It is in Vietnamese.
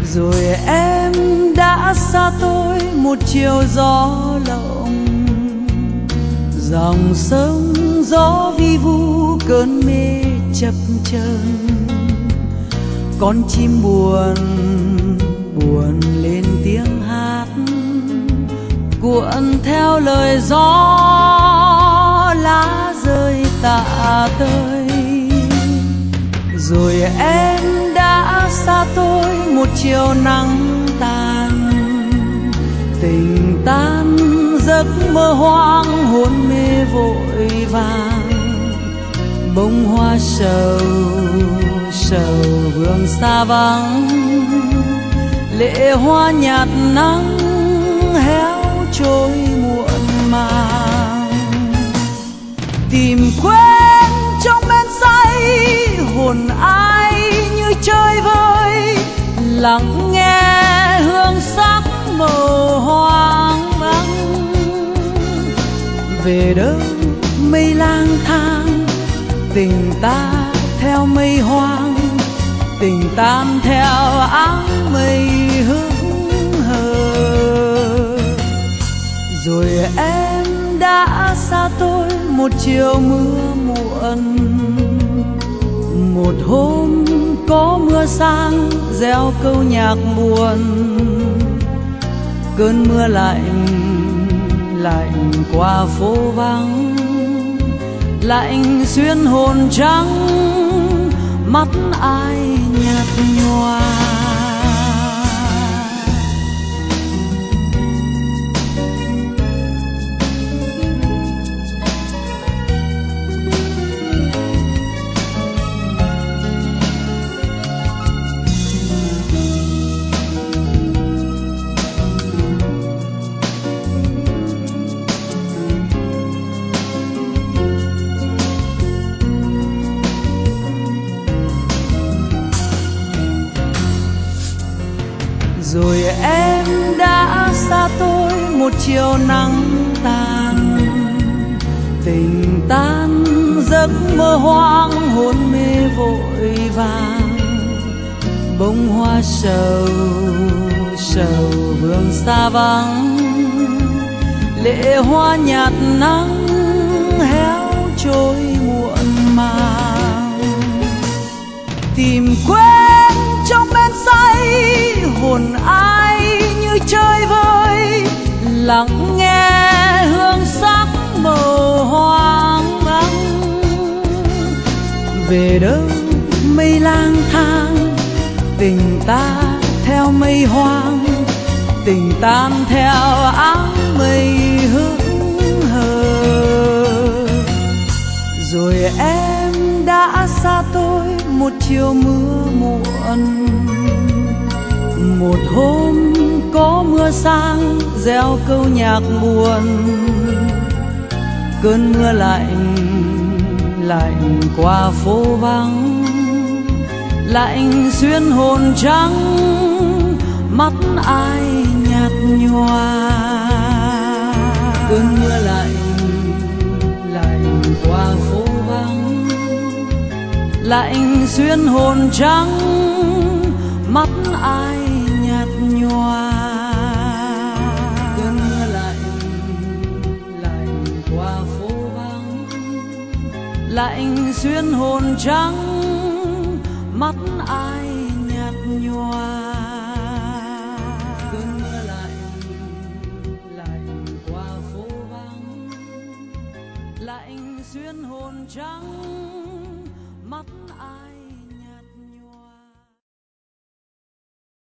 Rồi em đã xa tôi một chiều gió lộng, dòng sông gió vi vu cơn mê chập chờn. Con chim buồn buồn lên tiếng hát, cuộn theo lời gió lá rơi tạ tơi. Rồi em đã xa tôi một chiều nắng tàn, tình tan giấc mơ hoang hôn mê vội vàng. Bông hoa sầu sầu vương xa vắng, lệ hoa nhạt nắng héo trôi muộn màng. Tìm quên trong men say hồn ai như chơi vơi, lắng nghe hương sắc màu hoang vắng. Về đâu mây lang thang, tình ta theo mây hoang, tình tan theo áng mây hững hờ. Rồi em đã xa tôi một chiều mưa muộn, một hôm có mưa sang gieo câu nhạc buồn. Cơn mưa lạnh lạnh qua phố vắng, lạnh xuyên hồn trắng, mắt ai nhạt nhòa. Rồi em đã xa tôi một chiều nắng tàn, tình tan giấc mơ hoang hôn mê vội vàng. Bông hoa sầu sầu vương xa vắng, lệ hoa nhạt nắng héo trôi muộn màng. Tìm quên trong men say hồn ai như chơi vơi, lắng nghe hương sắc màu hoang vắng. Về đâu mây lang thang, tình ta theo mây hoang, tình tan theo áng mây hững hờ. Rồi em đã xa tôi một chiều mưa muộn, một hôm có mưa sang gieo câu nhạc buồn. Cơn mưa lạnh lạnh qua phố vắng, lạnh xuyên hồn trắng, mắt ai nhạt nhòa. Cơn mưa lạnh lạnh qua phố vắng, lạnh xuyên hồn trắng, mắt ai nhạt nhòa. Cơn mưa lạnh lạnh qua phố vắng, lạnh xuyên hồn trắng, mắt ai nhạt nhòa. Cơn mưa lạnh lạnh qua phố vắng, lạnh xuyên hồn trắng, mắt ai